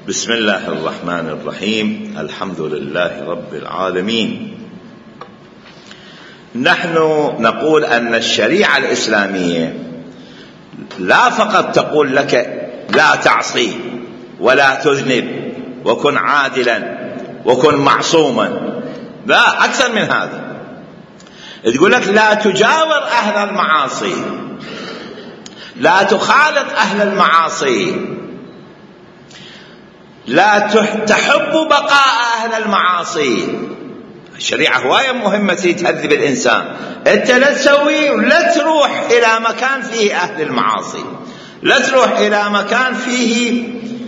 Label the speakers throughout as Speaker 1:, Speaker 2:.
Speaker 1: بسم الله الرحمن الرحيم. الحمد لله رب العالمين. نحن نقول أن الشريعة الإسلامية لا فقط تقول لك لا تعصي ولا تذنب وكن عادلا وكن معصوما، لا، أكثر من هذا. تقول لك لا تجاور أهل المعاصي، لا تخالط أهل المعاصي، لا تحب بقاء أهل المعاصي. الشريعة هواية مهمة تهذب الإنسان. أنت لا تسوي ولا تروح إلى مكان فيه أهل المعاصي، لا تروح إلى مكان فيه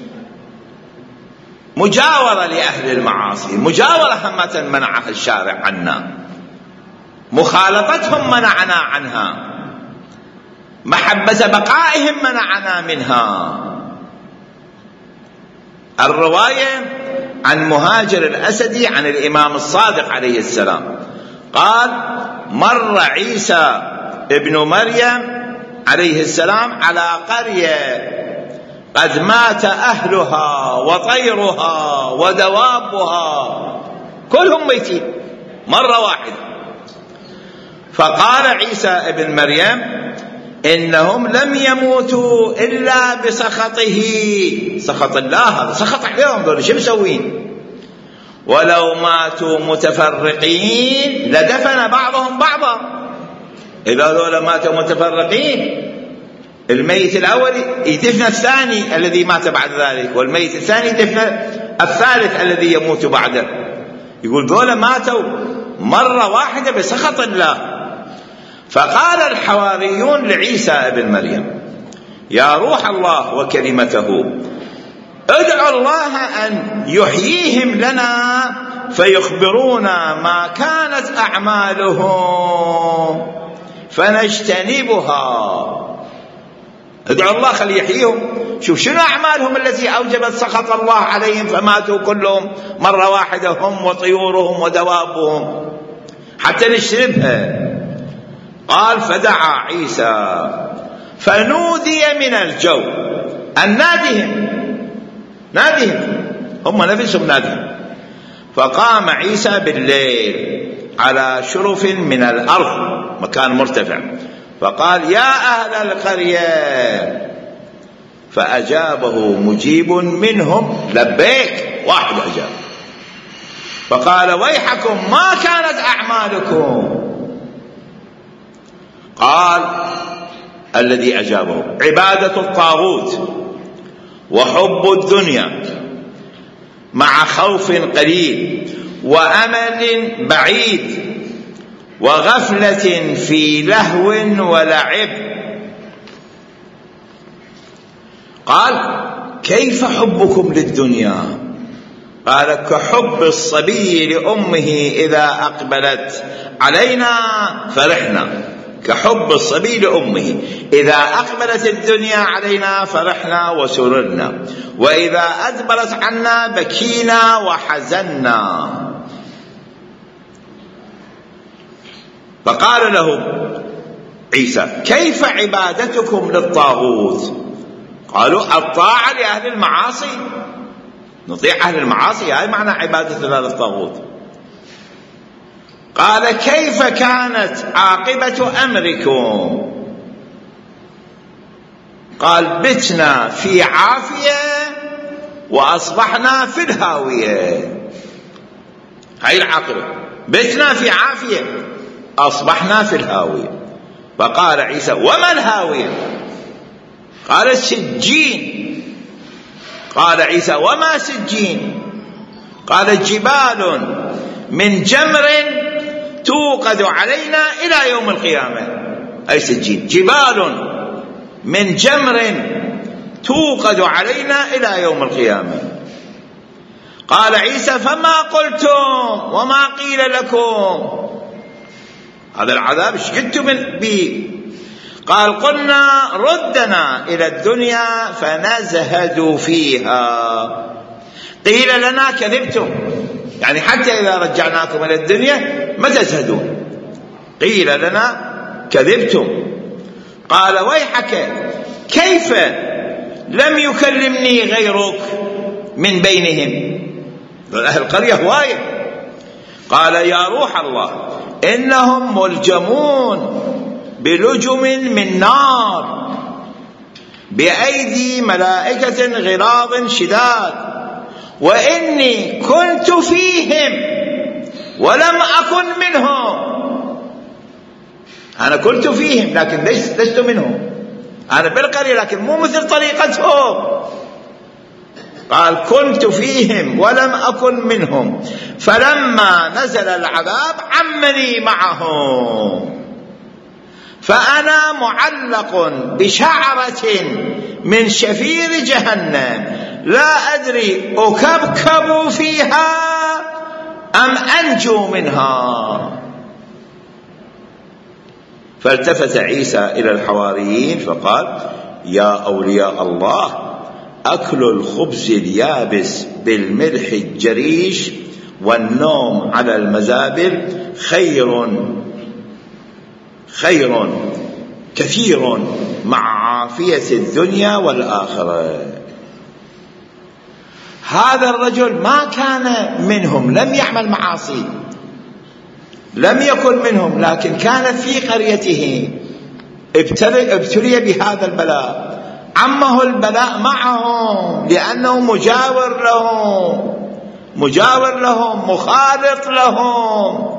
Speaker 1: مجاورة لأهل المعاصي. مجاورة همة منعها الشارع عنا، مخالطتهم منعنا عنها، محبة بقائهم منعنا منها. الرواية عن مهاجر الأسدي عن الإمام الصادق عليه السلام قال: مر عيسى ابن مريم عليه السلام على قرية قد مات أهلها وطيرها ودوابها، كلهم ميتين مرة واحدة. فقال عيسى ابن مريم: إنهم لم يموتوا إلا بسخطه، سخط الله، هذا سخط عليهم، دول شو مسوين؟ ولو ماتوا متفرقين لدفن بعضهم بعضا. إذا دول ماتوا متفرقين، الميت الأول يدفن الثاني الذي مات بعد ذلك، والميت الثاني يدفن الثالث الذي يموت بعده. يقول دول ماتوا مرة واحدة بسخط الله. فقال الحواريون لعيسى ابن مريم: يا روح الله وكلمته، ادعو الله أن يحييهم لنا فيخبرونا ما كانت أعمالهم فنجتنبها. ادعو الله خلي يحييهم، شوف شنو أعمالهم التي أوجبت سخط الله عليهم فماتوا كلهم مرة واحدة، هم وطيورهم ودوابهم، حتى نجتنبها. قال: فدعا عيسى فنودي من الجو، أن نادهم هم نفسهم نادهم. فقام عيسى بالليل على شرف من الأرض، مكان مرتفع، فقال: يا أهل القرية. فأجابه مجيب منهم: لبيك. واحد أجاب. فقال: ويحكم، ما كانت أعمالكم؟ قال الذي أجابه: عبادة الطاغوت وحب الدنيا مع خوف قليل وأمل بعيد وغفلة في لهو ولعب. قال: كيف حبكم للدنيا؟ قال: كحب الصبي لأمه إذا أقبلت علينا فرحنا، كحب الصبي لأمه، إذا أقبلت الدنيا علينا فرحنا وسررنا، وإذا أدبرت عنا بكينا وحزنا. فقال له عيسى: كيف عبادتكم للطاغوت؟ قالوا: الطاعة لأهل المعاصي، نطيع أهل المعاصي، هاي معنى عبادتنا للطاغوت. قال: كيف كانت عاقبة أمركم؟ قال: بتنا في عافية وأصبحنا في الهاوية. هاي العاقبة، بتنا في عافية أصبحنا في الهاوية. فقال عيسى: وما الهاوية؟ قال: السجين. قال عيسى: وما سجين؟ قال: جبال من جمر توقد علينا إلى يوم القيامة. أي سجين، جبال من جمر توقد علينا إلى يوم القيامة. قال عيسى: فما قلتم وما قيل لكم؟ هذا العذاب ايش قلتم به؟ قال: قلنا ردنا إلى الدنيا فنزهد فيها. قيل لنا كذبتم، يعني حتى إذا رجعناكم إلى الدنيا ما تزهدون. قيل لنا كذبتم. قال: ويحك، كيف لم يكلمني غيرك؟ من بينهم، أهل القرية هواية. قال يا روح الله إنهم ملجمون بلجم من نار بأيدي ملائكة غلاظ شداد، وإني كنت فيهم ولم أكن منهم. أنا كنت فيهم لكن لست منهم، أنا بالقرية لكن مو مثل طريقتهم. قال كنت فيهم ولم أكن منهم، فلما نزل العذاب عمني معهم، فأنا معلق بشعرة من شفير جهنم لا أدري أكبكب فيها أم أنجو منها. فالتفت عيسى إلى الحواريين فقال يا أولياء الله، أكل الخبز اليابس بالملح الجريش والنوم على المزابل خير كثير مع عافية الدنيا والآخرة. هذا الرجل ما كان منهم، لم يعمل معاصي، لم يكن منهم، لكن كان في قريته ابتلي بهذا البلاء، عمه البلاء معهم لأنه مجاور لهم مخالط لهم،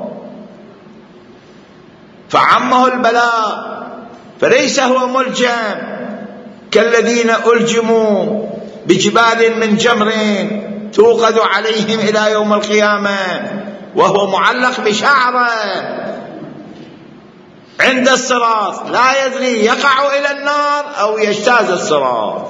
Speaker 1: فعمه البلاء، فليس هو ملجم كالذين ألجموا بجبال من جمر توقد عليهم إلى يوم القيامة وهو معلق بشعره عند الصراط لا يدري يقع إلى النار أو يجتاز الصراط.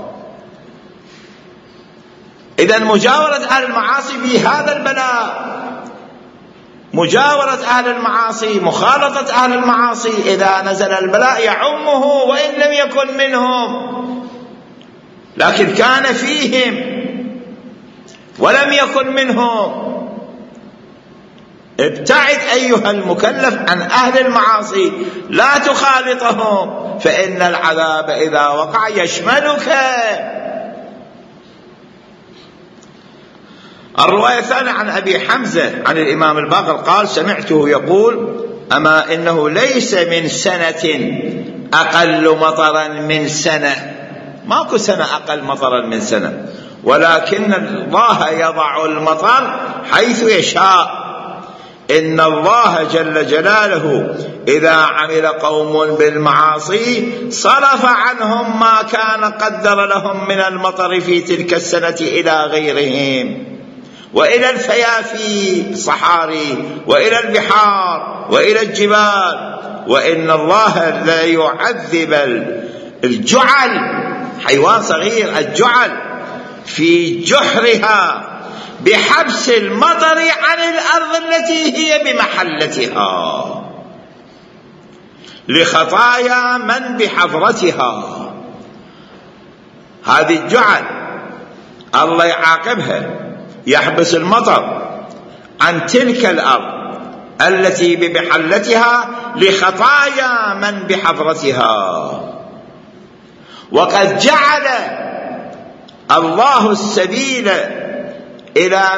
Speaker 1: إذن مجاورة أهل المعاصي بهذا البلاء، مجاورة أهل المعاصي، مخالطة أهل المعاصي، إذا نزل البلاء يعمه وإن لم يكن منهم، لكن كان فيهم ولم يكن منهم. ابتعد أيها المكلف عن أهل المعاصي، لا تخالطهم، فإن العذاب إذا وقع يشملك. الرواية الثانية عن أبي حمزة عن الإمام الباقر قال سمعته يقول أما إنه ليس من سنة أقل مطرا من سنة، ماكو سنة أقل مطرا من سنة، ولكن الله يضع المطر حيث يشاء. إن الله جل جلاله إذا عمل قوم بالمعاصي صرف عنهم ما كان قدر لهم من المطر في تلك السنة إلى غيرهم، وإلى الفيافي الصحاري، وإلى البحار، وإلى الجبال. وإن الله لا يعذب الجعل، حيوان صغير الجعل، في جحرها بحبس المطر عن الأرض التي هي بمحلتها لخطايا من بحضرتها. هذه الجعل الله يعاقبها، يحبس المطر عن تلك الأرض التي بمحلتها لخطايا من بحضرتها. وقد جعل الله السبيل إلى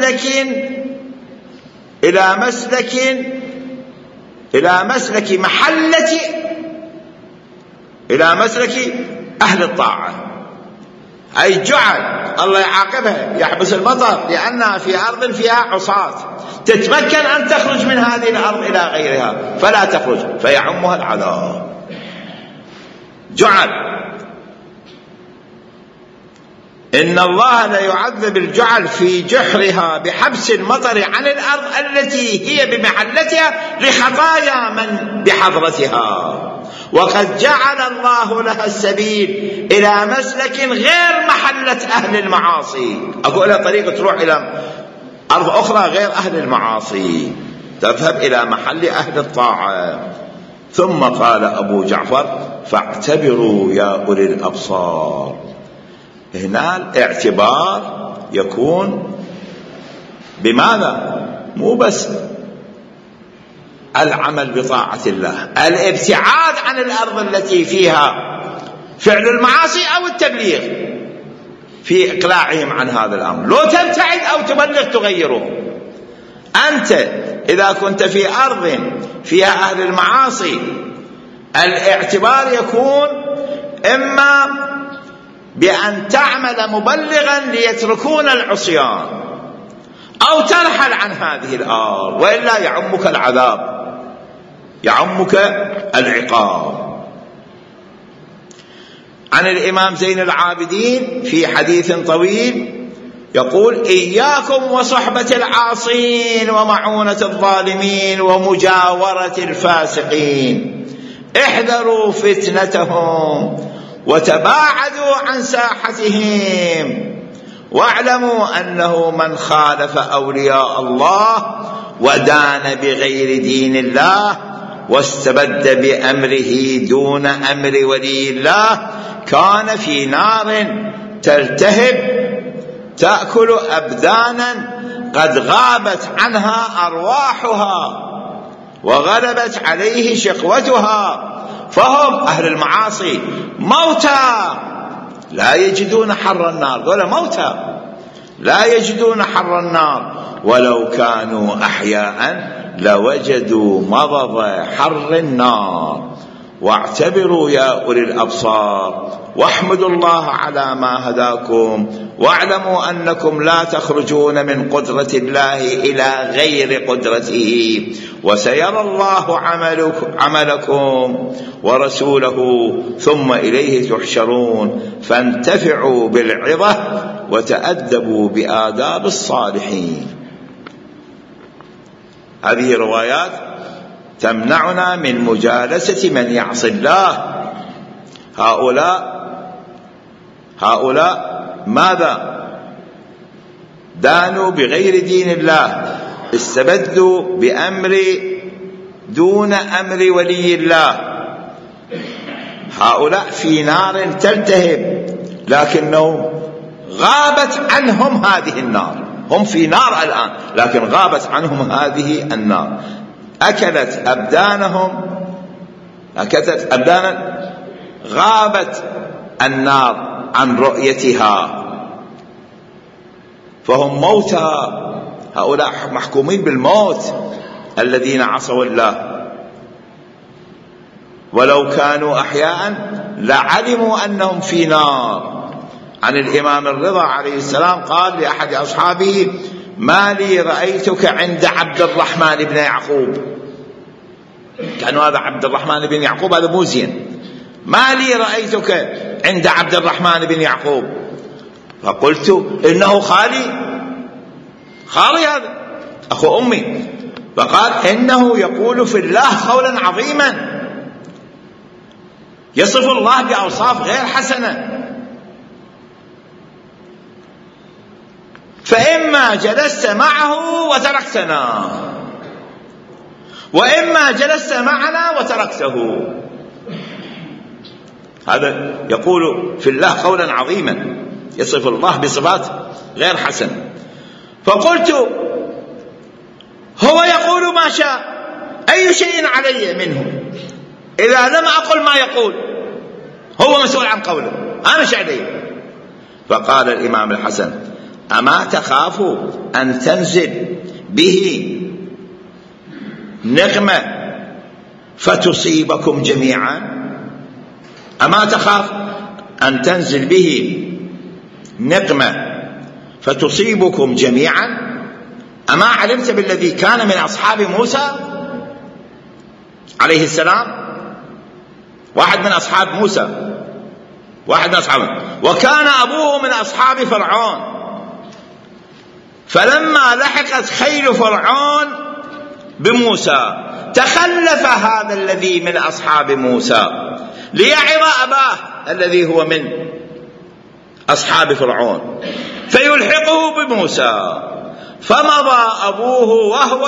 Speaker 1: مسلك أهل الطاعة، أي جعل الله يعاقبها، يحبس المطر لأنها في أرض فيها عصاة، تتمكن أن تخرج من هذه الأرض إلى غيرها فلا تخرج فيعمها العذاب. جعل، إن الله لا يعذب الجعل في جحرها بحبس المطر عن الأرض التي هي بمحلتها لخطايا من بحضرتها. وقد جعل الله لها السبيل إلى مسلك غير محلة أهل المعاصي، أقول لها طريقة تروح إلى أرض أخرى غير أهل المعاصي، تذهب إلى محل أهل الطاعة. ثم قال أبو جعفر فاعتبروا يا أولي الأبصار. هنا الاعتبار يكون بماذا؟ مو بس العمل بطاعة الله، الابتعاد عن الأرض التي فيها فعل المعاصي أو التبليغ. في إقلاعهم عن هذا الأمر. لو تبتعد أو تبلغ تغيره. أنت إذا كنت في أرض فيها أهل المعاصي الاعتبار يكون إما بأن تعمل مبلغا ليتركون العصيان أو ترحل عن هذه الأرض، وإلا يعمك العذاب، يعمك العقاب. عن الإمام زين العابدين في حديث طويل يقول: إياكم وصحبة العاصين ومعونة الظالمين ومجاورة الفاسقين، احذروا فتنتهم وتباعدوا عن ساحتهم، واعلموا أنه من خالف أولياء الله ودان بغير دين الله واستبد بأمره دون أمر ولي الله كان في نار تلتهب تأكل أبدانا قد غابت عنها أرواحها وغلبت عليه شقوتها. فهم أهل المعاصي موتى لا يجدون حر النار، دول موتى لا يجدون حر النار، ولو كانوا أحياء لوجدوا مضض حر النار. واعتبروا يا أولي الأبصار واحمدوا الله على ما هداكم، واعلموا أنكم لا تخرجون من قدرة الله إلى غير قدرته، وسيرى الله عملكم ورسوله ثم إليه تحشرون، فانتفعوا بالعظة وتأدبوا بآداب الصالحين. هذه روايات تمنعنا من مجالسة من يعصي الله. هؤلاء ماذا؟ دانوا بغير دين الله، استبدوا بأمر دون أمر ولي الله. هؤلاء في نار تلتهب، لكنهم غابت عنهم هذه النار. هم في نار الآن لكن غابت عنهم هذه النار. أكلت أبدانا غابت النار عن رؤيتها، فهم موتى. هؤلاء محكومين بالموت الذين عصوا الله، ولو كانوا أحياء لعلموا أنهم في نار. عن الإمام الرضا عليه السلام قال لأحد أصحابه: ما لي رأيتك عند عبد الرحمن بن يعقوب. كان هذا عبد الرحمن بن يعقوب هذا مو زين. ما لي رأيتك عند عبد الرحمن بن يعقوب. فقلت: إنه خالي هذا أخو أمي. فقال: إنه يقول في الله قولا عظيما، يصف الله بأوصاف غير حسنة. فإما جلست معه وتركتنا، وإما جلست معنا وتركته. هذا يقول في الله قولا عظيما، يصف الله بصفات غير حسنة. فقلت: هو يقول ما شاء، أي شيء علي منه؟ إذا لم أقل ما يقول هو مسؤول عن قوله، أنا ايش علي؟ فقال الإمام الحسن: أما تخاف أن تنزل به نقمة فتصيبكم جميعا؟ أما تخاف أن تنزل به نقمة فتصيبكم جميعا؟ أما علمت بالذي كان من أصحاب موسى عليه السلام؟ واحد من أصحاب موسى، واحد من أصحابه، وكان أبوه من أصحاب فرعون. فلما لحقت خيل فرعون بموسى تخلف هذا الذي من أصحاب موسى ليعظ أباه الذي هو من أصحاب فرعون فيلحقه بموسى، فمضى أبوه وهو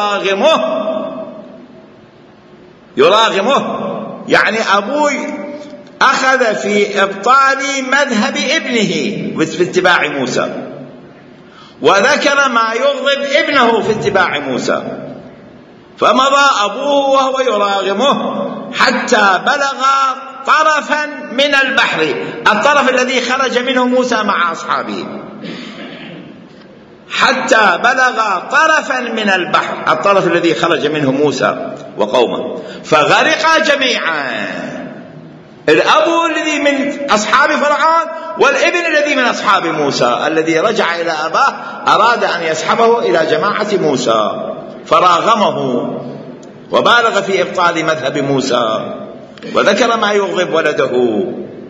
Speaker 1: يراغمه، يعني أبوي أخذ في إبطال مذهب ابنه في اتباع موسى، وذكر ما يغضب ابنه في اتباع موسى، فمضى أبوه وهو يراغمه حتى بلغ طرفا من البحر، الطرف الذي خرج منه موسى مع أصحابه، حتى بلغ طرفا من البحر، الطرف الذي خرج منه موسى وقومه، فغرقا جميعا. الأب الذي من أصحاب فرعون والابن الذي من أصحاب موسى، الذي رجع إلى أباه أراد أن يسحبه إلى جماعة موسى فراغمه وبالغ في إبطال مذهب موسى وذكر ما يغضب ولده.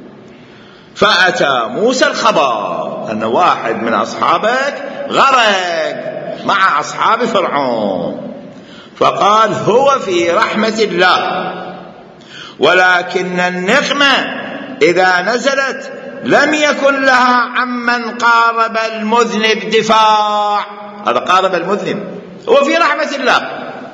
Speaker 1: فأتى موسى الخبر أن واحد من أصحابك غرق مع أصحاب فرعون، فقال هو في رحمة الله، ولكن النقمة إذا نزلت لم يكن لها عمن قارب المذنب دفاع. هذا قارب المذنب، هو في رحمة الله،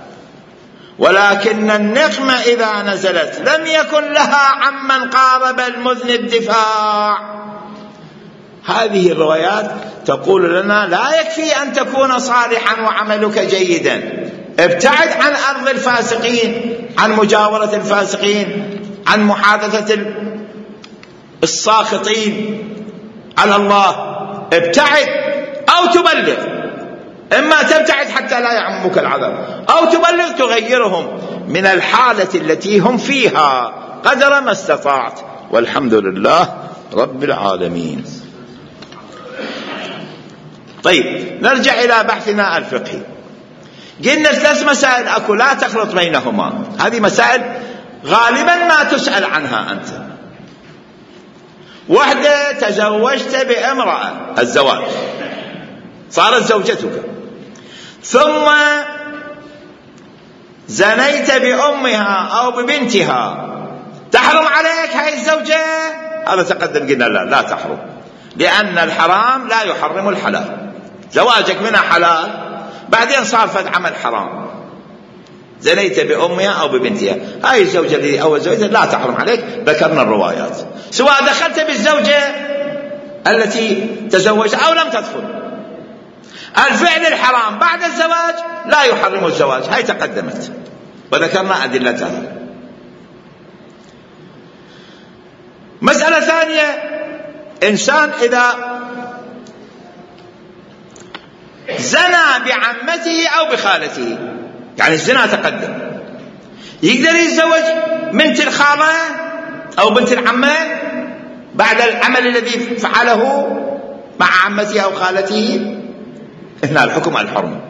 Speaker 1: ولكن النقمة إذا نزلت لم يكن لها عمن قارب المذنب دفاع. هذه الروايات تقول لنا لا يكفي أن تكون صالحا وعملك جيدا، ابتعد عن أرض الفاسقين، عن مجاورة الفاسقين، عن محادثة الساخطين على الله، ابتعد أو تبلغ، إما تبتعد حتى لا يعمك العذاب، أو تبلغ تغيرهم من الحالة التي هم فيها قدر ما استطعت، والحمد لله رب العالمين. طيب نرجع إلى بحثنا الفقهي. قلنا 3 مسائل أكو لا تخلط بينهما، هذه مسائل غالبا ما تسأل عنها أنت. وحدة تزوجت بامرأة، الزواج، صارت زوجتك، ثم زنيت بأمها أو ببنتها، تحرم عليك هاي الزوجة؟ هذا تقدم قلنا لا تحرم، لأن الحرام لا يحرم الحلال. زواجك منها حلال، بعدين صار فد عمل حرام، زنيت بأمها أو ببنتها، هاي الزوجة اللي أول زوجة لا تحرم عليك. ذكرنا الروايات، سواء دخلت بالزوجة التي تزوجت أو لم تدخل. الفعل الحرام بعد الزواج لا يحرم الزواج، هاي تقدمت وذكرنا أدلتها. مسألة ثانية، إنسان إذا زنى بعمته أو بخالته، يعني الزنا تقدم، يقدر يتزوج بنت الخالة أو بنت العمة بعد العمل الذي فعله مع عمته أو خالته؟ هنا الحكم الحرمة.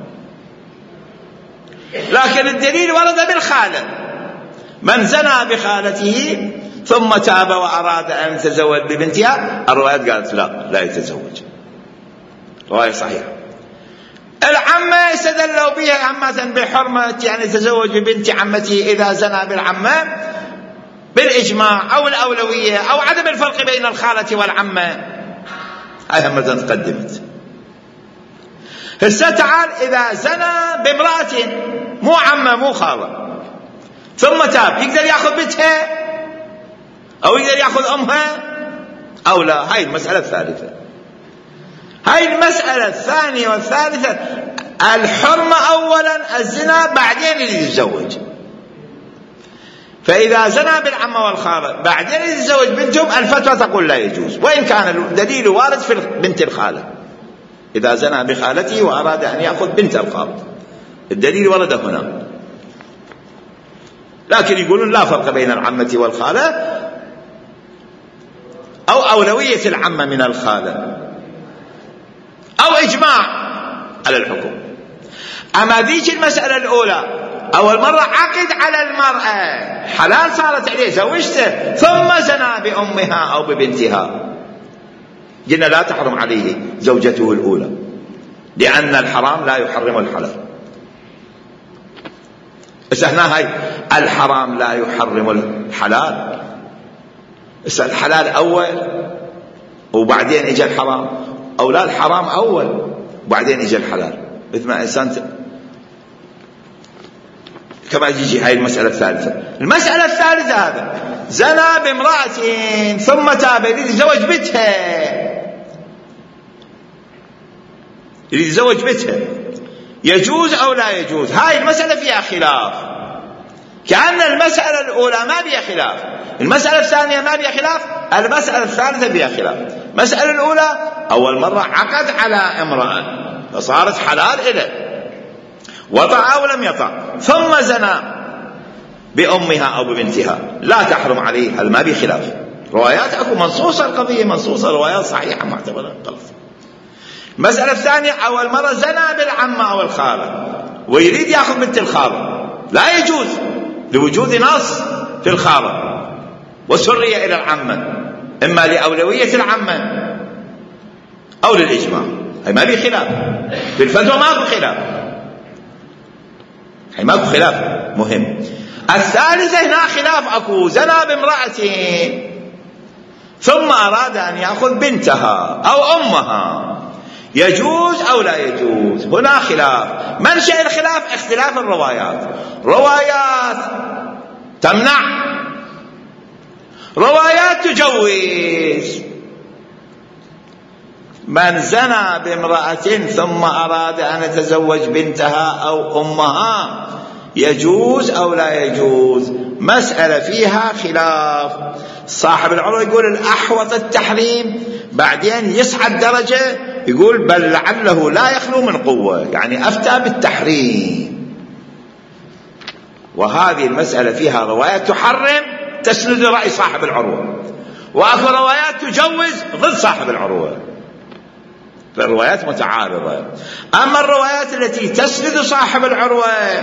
Speaker 1: لكن الدليل ورد بالخالة، من زنى بخالته ثم تاب وأراد أن يتزوج ببنتها، الروايات قالت لا يتزوج، رواية صحيحة. العمة استدلوا بها عامة بحرمة، يعني تزوج ببنت عمته إذا زنى بالعمة بالإجماع أو الأولوية أو عدم الفرق بين الخالة والعمة، هاي هم تقدمت. هسه تعال، إذا زنى بامرأة مو عمة مو خالة ثم تاب، يقدر يأخذ بنتها أو يقدر يأخذ أمها أو لا؟ هاي المسألة الثالثة. هاي المسألة الثانية والثالثة، الحرمة أولا الزنا، بعدين يتزوج. فإذا زنى بالعمة والخالة بعدين يتزوج بنتهم، الفتوى تقول لا يجوز، وإن كان الدليل وارد في بنت الخالة. إذا زنى بخالته وأراد أن يأخذ بنت الخالة، الدليل ورد هنا. لكن يقولون لا فرق بين العمة والخالة، أو أولوية العمة من الخالة، أو إجماع على الحكم. أما ذيك المسألة الأولى، أول مرة عقد على المرأة، حلال صارت عليه، زوجته، ثم زنى بأمها أو ببنتها، قلنا لا تحرم عليه زوجته الأولى، لأن الحرام لا يحرم الحلال. بس احنا هاي الحرام لا يحرم الحلال، بس الحلال أول وبعدين إجا الحرام، أو لا الحرام أول وبعدين إجا الحلال، مثل ما إنسان كما يجي. هاي المسألة الثالثة. المسألة الثالثة، هذا زنى بامرأة ثم تاب، يتزوج بنتها، يتزوج بنتها، يجوز أو لا يجوز؟ هاي المسألة فيها خلاف، كأن المسألة الأولى ما فيها خلاف، المسألة الثانية ما بها خلاف، المسألة الثالثة بها خلاف. المسألة الأولى أول مرة عقد على امرأة فصارت حلال إله، وطأ أو لم يطأ، ثم زنى بأمها أو ببنتها لا تحرم عليه، هذا ما بها خلاف. روايات أكو منصوصة، القضية منصوصة، روايات صحيحة معتبرة. المسألة الثانية أول مرة زنى بالعمة أو الخالة ويريد يأخذ بنت الخالة، لا يجوز لوجود نص في الخالة وسرية إلى العمة، إما لأولوية العمة أو للإجماع، هي ما بي خلاف في الفتوى، ماكو خلاف، هي ماكو خلاف مهم. الثالثة هنا خلاف أكو، زنى بامرأة ثم أراد أن يأخذ بنتها أو أمها، يجوز أو لا يجوز؟ هنا خلاف. منشأ الخلاف اختلاف الروايات، روايات تمنع، روايات تجوز. من زنى بامرأة ثم أراد أن يتزوج بنتها أو أمها يجوز أو لا يجوز؟ مسألة فيها خلاف. صاحب العروة يقول الأحوط التحريم، بعدين يصعد درجة يقول بل لعله لا يخلو من قوة، يعني أفتى بالتحريم. وهذه المسألة فيها روايات تحرم تسند رأي صاحب العروة، وأكو روايات تجوز ضد صاحب العروة، فالروايات متعارضة. أما الروايات التي تسند صاحب العروة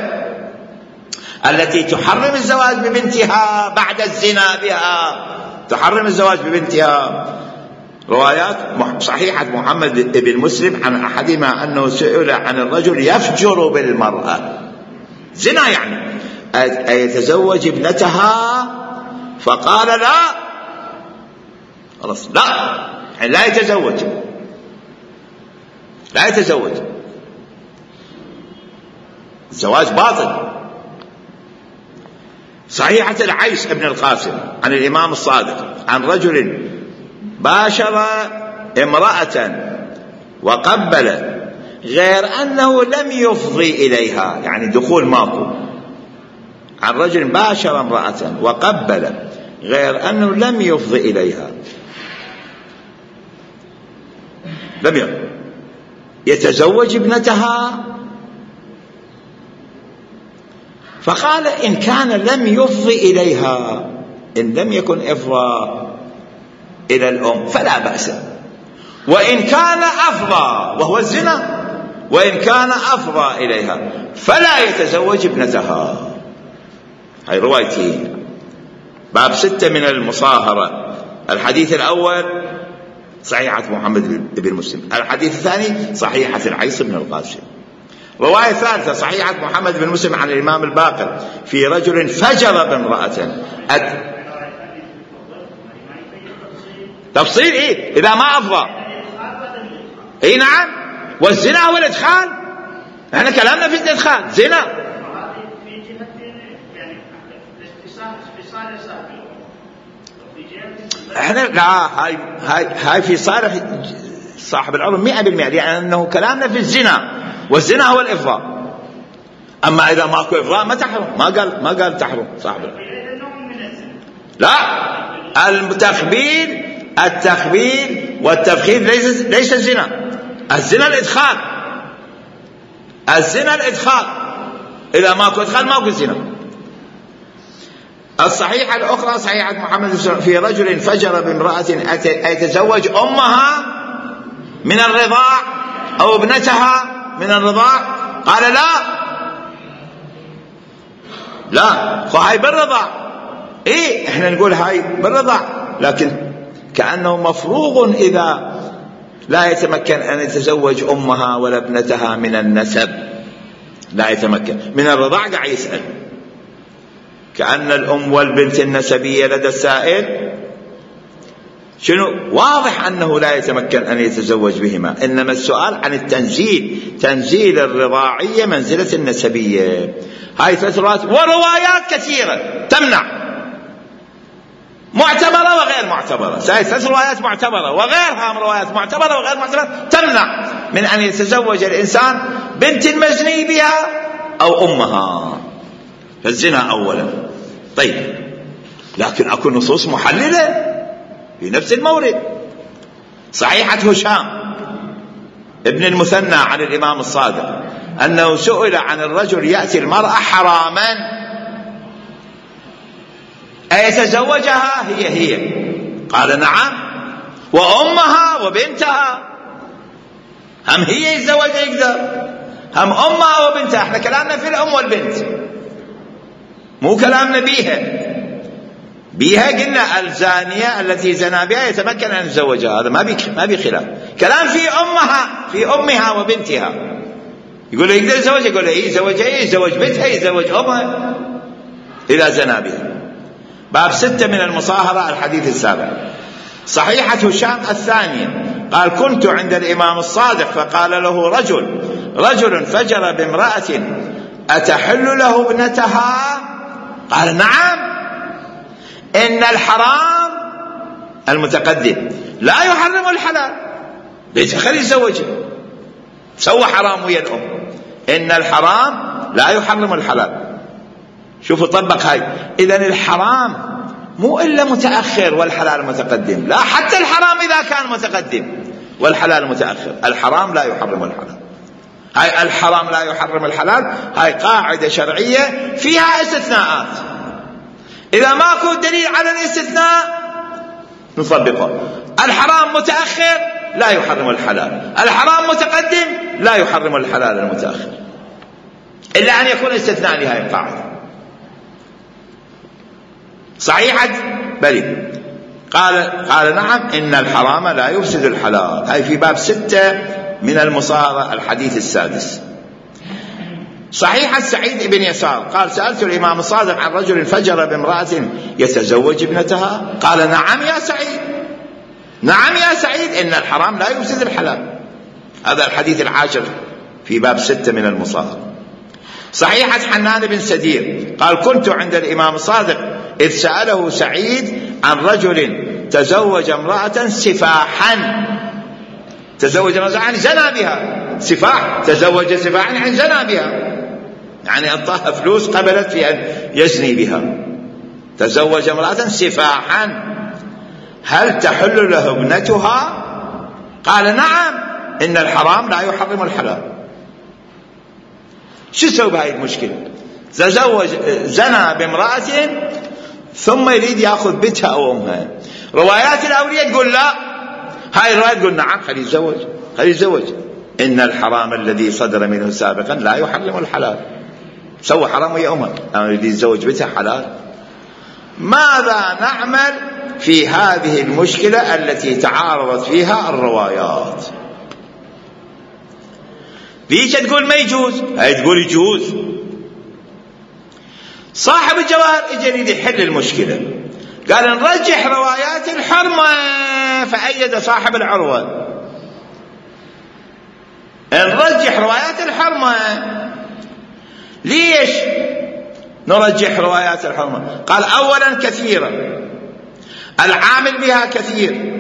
Speaker 1: التي تحرم الزواج ببنتها بعد الزنا بها، تحرم الزواج ببنتها، روايات صحيحة محمد بن مسلم عن أحدهما أنه سئل عن الرجل يفجر بالمرأة، زنا يعني، أيتزوج ابنتها؟ فقال لا، خلاص لا، يعني لا يتزوج، لا يتزوج، الزواج باطل. صحيحة العيس ابن القاسم عن الإمام الصادق عن رجل باشر امرأة وقبل غير أنه لم يفضي إليها، يعني دخول ماكو، عن رجل باشر امرأة وقبل غير أنه لم يفضي إليها، لم يتزوج ابنتها. فقال إن كان لم يفضي إليها، إن لم يكن إفضاء إلى الأم فلا بأس، وإن كان أفضى وهو الزنا، وإن كان أفضى إليها فلا يتزوج ابنتها. هاي روايتين، باب 6 من المصاهرة. الحديث الأول صحيحة محمد بن مسلم، الحديث الثاني صحيحة العيس بن القاسم. رواية ثالثة صحيحة محمد بن مسلم عن الإمام الباقر في رجل فجر بامرأة. تفصيل إيه؟ إذا ما أفضى، إيه نعم، والزنا هو الإدخال، احنا كلامنا في الإدخال زنا. احنا لا، هاي في صالح صاحب العلم 100%، لأنه كلامنا في الزنا، والزنا هو الإفضاء. أما إذا ماكو إفضاء ما تحرم، ما قال تحرم صاحب العلم. لا، التخبيل والتفخير ليس الزنا، الزنا الإدخال، الزنا الإدخال، إذا ماكو إدخال ماكو زنا. الصحيحة الأخرى صحيحة محمد في رجل فجر بامرأة يتزوج أمها من الرضاع أو ابنتها من الرضاع، قال لا هاي بالرضاع، إيه إحنا نقول هاي بالرضاع، لكن كأنه مفروغ إذا لا يتمكن أن يتزوج أمها ولا ابنتها من النسب، لا يتمكن من الرضاع. قاعد يسأل كأن الأم والبنت النسبية لدى السائل شنو؟ واضح أنه لا يتمكن أن يتزوج بهما، إنما السؤال عن التنزيل، تنزيل الرضاعية منزلة النسبية. هاي 3 روايات وروايات كثيرة تمنع، معتبرة وغير معتبرة. 3 روايات معتبرة وغيرها من روايات معتبرة وغير معتبرة تمنع من أن يتزوج الإنسان بنت المزني بها أو أمها، فالزنا أولا. طيب، لكن أكو نصوص محللة في نفس المورد. صحيحة هشام ابن المثنى عن الإمام الصادق أنه سئل عن الرجل يأتي المرأة حراما أيتزوجها هي؟ قال نعم، وأمها وبنتها. هم هي يتزوج يقدر، هم أمها وبنتها. احنا كلامنا في الأم والبنت، مو كلامنا بيها قلنا الزانية التي زنى بها يتمكن أن يتزوجها، هذا ما بي خلاف. كلام في أمها وبنتها. يقول له يقدر يتزوج، يقول له يتزوج بنتها، يتزوج أمها إذا زنى بها. باب 6 من المصاهرة الحديث السابع. صحيحة هشام الثانية قال كنت عند الإمام الصادق فقال له رجل فجر بامرأة أتحل له ابنتها؟ قال نعم، إن الحرام المتقدم لا يحرم الحلال. ليش خلي يتزوجها؟ سوى حرام ويا الأم. إن الحرام لا يحرم الحلال. شوفوا طبق هاي. إذن الحرام مو إلا متأخر والحلال متقدم، لا، حتى الحرام إذا كان متقدم والحلال متأخر. الحرام لا يحرم الحلال. هاي الحرام لا يحرم الحلال، هاي قاعدة شرعية فيها استثناءات. إذا ماكو دليل على الاستثناء نطبقه. الحرام متأخر لا يحرم الحلال، الحرام متقدم لا يحرم الحلال المتأخر، إلا أن يكون استثناء لهذه القاعدة. صحيحة بلي قال نعم، إن الحرام لا يفسد الحلال. هاي في باب 6 من المصاهرة الحديث السادس. صحيحة سعيد بن يسار قال سألت الإمام الصادق عن رجل فجر بامرأة يتزوج ابنتها. قال نعم يا سعيد، إن الحرام لا يفسد الحلال. هذا الحديث العاشر في باب 6 من المصاهرة. صحيحة حنان بن سدير قال كنت عند الإمام الصادق إذ سأله سعيد عن رجل تزوج امرأة سفاحا. تزوج امرأة عن زنا بها، سفاح، تزوج سفاحا عن زنا بها، يعني أعطاها فلوس قبلت في أن يزني بها. تزوج امرأة سفاحا، هل تحل له ابنتها؟ قال نعم، إن الحرام لا يحرم الحلال. شو سوى بهاي المشكلة؟ تزوج زنا بامرأة ثم يريد يأخذ بنتها أو أمها. روايات الأولياء تقول لا، هاي الرواية تقول نعم، خلي يتزوج. إن الحرام الذي صدر منه سابقا لا يحرم الحلال. سوى حرام ويا أمها، أنا يريد يتزوج بنتها حلال. ماذا نعمل في هذه المشكلة التي تعارضت فيها الروايات؟ ليش تقول ما يجوز؟ هاي تقول يجوز. صاحب الجواهر اجى يريد يحل المشكلة، قال نرجح روايات الحرمة، فأيد صاحب العروة نرجح روايات الحرمة. ليش نرجح روايات الحرمة؟ قال أولا كثيرة، العامل بها كثير،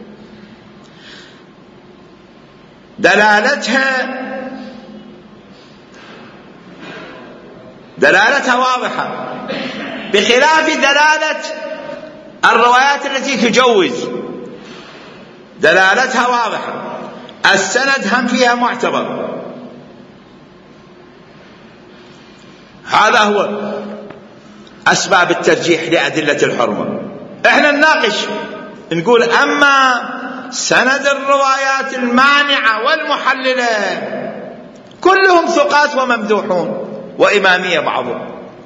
Speaker 1: دلالتها واضحة، بخلاف دلالة الروايات التي تجوز. دلالتها واضحة، السند هم فيها معتبر. هذا هو أسباب الترجيح لأدلة الحرمة. احنا نناقش نقول أما سند الروايات المانعة والمحللة كلهم ثقات وممدوحون وإمامية بعضهم.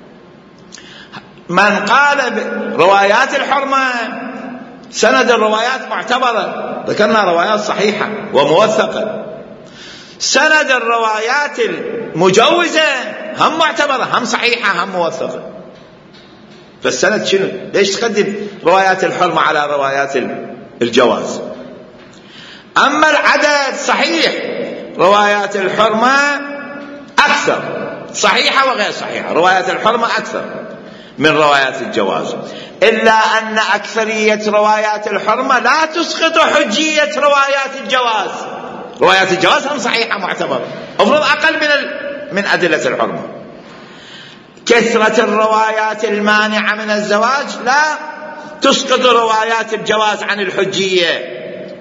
Speaker 1: من قال بروايات الحرمة سند الروايات معتبرة، ذكرنا روايات صحيحة وموثقة. سند الروايات المجوزة هم معتبرة، هم صحيحة، هم موثقة. فالسند شنو؟ ليش تقدم روايات الحرمة على روايات الجواز؟ أما العدد صحيح، روايات الحرمة أكثر، صحيحة وغير صحيحة. روايات الحرمة أكثر من روايات الجواز، إلا أن أكثرية روايات الحرمة لا تسقط حجية روايات الجواز. روايات الجواز هم صحيحة معتبرة، أفرض أقل من أدلة الحرمة. كثرة الروايات المانعة من الزواج لا تسقط روايات الجواز عن الحجية،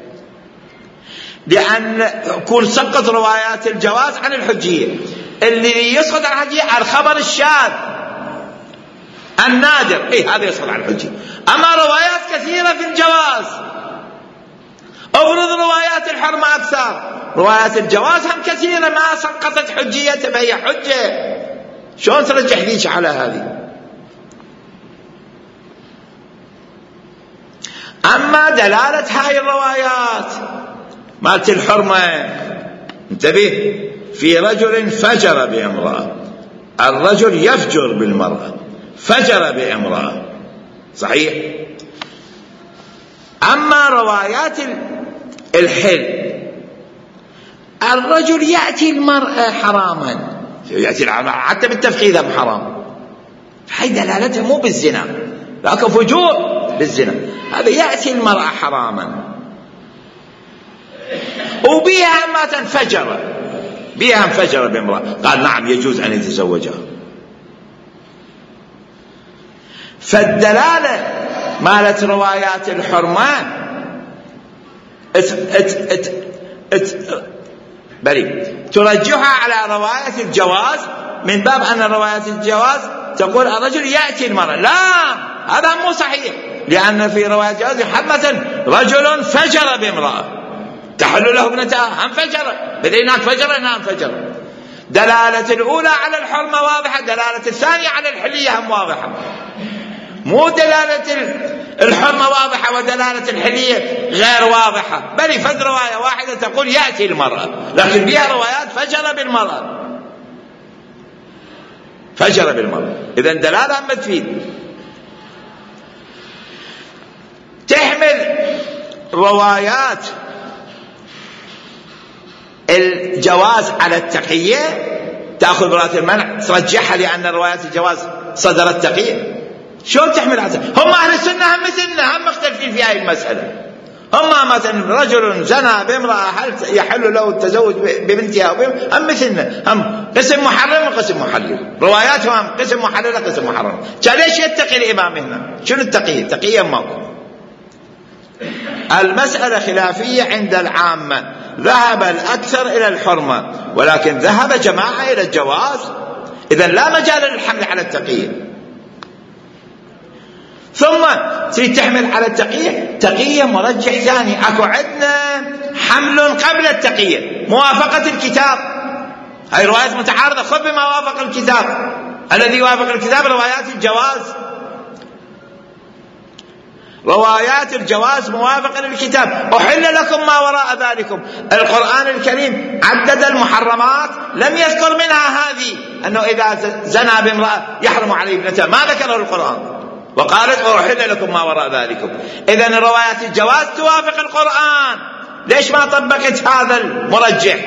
Speaker 1: لأن كل سقط روايات الجواز عن الحجية. اللي يسقط عن الحجية الخبر الشاذ النادر، هذا يسقط عن الحجية. أما روايات كثيرة في الجواز، أفرض روايات الحرمة أكثر، روايات الجواز هم كثيرة ما سقطت حجية، فهي حجة. شلون ترجح ليش على هذه؟ أما دلالة هاي الروايات مالت الحرمة، انتبه، في رجل فجر بامرأة، الرجل يفجر بالمرأة، فجر بامرأة، صحيح. أما روايات الحل، الرجل يأتي المرأة حراما، يأتي المرأة حتى بالتفخيذ حرام، هاي دلالتها مو بالزنا لكن فجور بالزنا. هذا يأتي المرأة حراما وبيها ما تنفجر، بيها انفجر بامرأة، قال نعم يجوز أن يتزوجها. فالدلالة مالت روايات الحرمة ترجحها على رواية الجواز من باب أن رواية الجواز تقول الرجل يأتي المرأة. لا، هذا مو صحيح، لأن في رواية الجواز مثلا رجل فجر بامرأة تحل له ابنتها، هم فجر، بديناك فجر هنا فجر. دلالة الأولى على الحرمة واضحة، دلالة الثانية على الحلية هم واضحة، مو دلالة الحرمة واضحة ودلالة الحلية غير واضحة. بل فد رواية واحدة تقول يأتي المرأة، لكن بها روايات فجر بالمرأة، فجر بالمرأة. إذن دلالة هم تفيد. تحمل روايات الجواز على التقية، تأخذ روايات المنع ترجحها لأن روايات الجواز صدرت تقية. شلون تحمل هذا؟ هم أهل السنة هم مثلنا، هم مختلفين في هذه المسألة. هم مثلا رجل زنى بامرأة هل يحل له التزوج ببنتها هم مثلنا، هم قسم محرم وقسم محلل، رواياتهم قسم محلل قسم محرم. ليش يتقي الإمام هنا؟ شنو التقية؟ تقية ماكو. المسألة خلافية عند العامة، ذهب الأكثر إلى الحرمة ولكن ذهب جماعة إلى الجواز، إذن لا مجال للحمل على التقية. ثم تريد تحمل على التقية، تقية مرجح ثاني، أكو عندنا حمل قبل التقية، موافقة الكتاب. هاي روايات متعارضة، خذ بما وافق الكتاب. الذي وافق الكتاب روايات الجواز، روايات الجواز موافقة للكتاب. أحل لكم ما وراء ذلكم. القرآن الكريم عدد المحرمات لم يذكر منها هذه، أنه إذا زنى بامرأة يحرم عليه ابنته، ما ذكره القرآن، وقالت أحل لكم ما وراء ذلكم. إذن روايات الجواز توافق القرآن، ليش ما طبقت هذا المرجح؟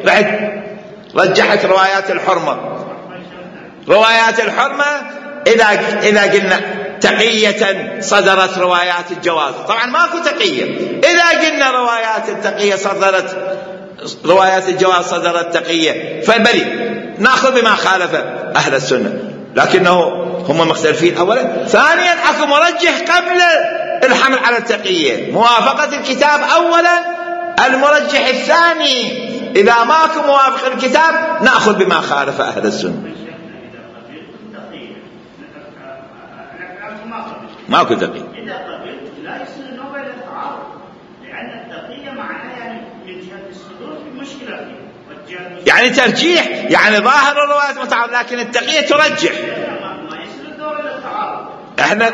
Speaker 1: رجحت روايات الحرمة. روايات الحرمة إذا قلنا تقية صدرت روايات الجواز، طبعا ماكو تقية. إذا قلنا روايات التقية صدرت، روايات الجواز صدرت تقية، فبلي نأخذ بما خالف أهل السنة، لكنه هم مختلفين أولا. ثانيا أكو مرجح قبل الحمل على التقية، موافقة الكتاب أولا، المرجح الثاني. إذا ماكو موافق الكتاب نأخذ بما خالف أهل السنة. ماكو تقية.
Speaker 2: إذا قبلت لا يصير نوع إلى التعارض، لأن التقية معناها يعني من جهة الصدور في مشكلة فيه،
Speaker 1: يعني ترجيح، يعني ظاهر الروايات متعارض لكن التقية ترجح.
Speaker 2: ما يصير الدور إلى التعارض.
Speaker 1: احنا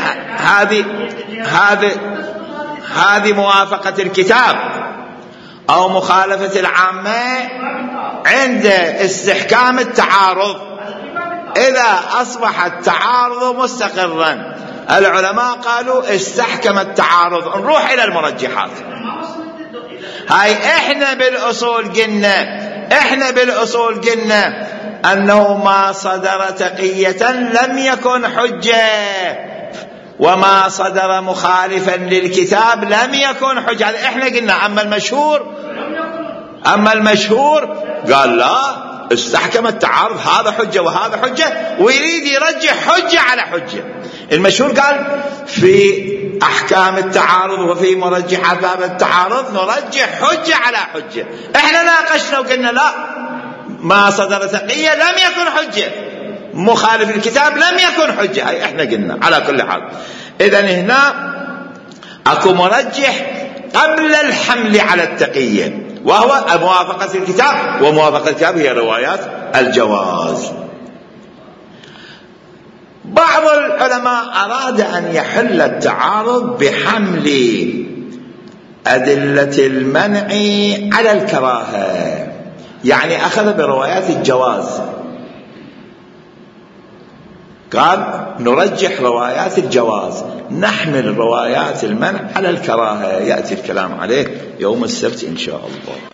Speaker 1: هذه موافقة الكتاب أو مخالفة العامة عند استحكام التعارض. إذا أصبح التعارض مستقرا العلماء قالوا استحكم التعارض، نروح إلى المرجحات. هاي احنا بالأصول قلنا أنه ما صدر تقية لم يكن حجة، وما صدر مخالفا للكتاب لم يكن حجة. احنا قلنا. أما المشهور قال لا، استحكم التعارض، هذا حجة وهذا حجة، ويريد يرجح حجة على حجة. المشهور قال في أحكام التعارض وفي مرجحات باب التعارض نرجح حجة على حجة. احنا ناقشنا وقلنا لا، ما صدر تقية لم يكن حجة، مخالف الكتاب لم يكن حجة، هاي احنا قلنا. على كل حال إذن هنا اكو مرجح قبل الحمل على التقية، وهو موافقة الكتاب، وموافقة الكتاب هي روايات الجواز. بعض العلماء أراد أن يحل التعارض بحمل أدلة المنع على الكراهة، يعني أخذ بروايات الجواز، قال نرجح روايات الجواز، نحمل روايات المنع على الكراهة. يأتي الكلام عليه يوم السبت إن شاء الله.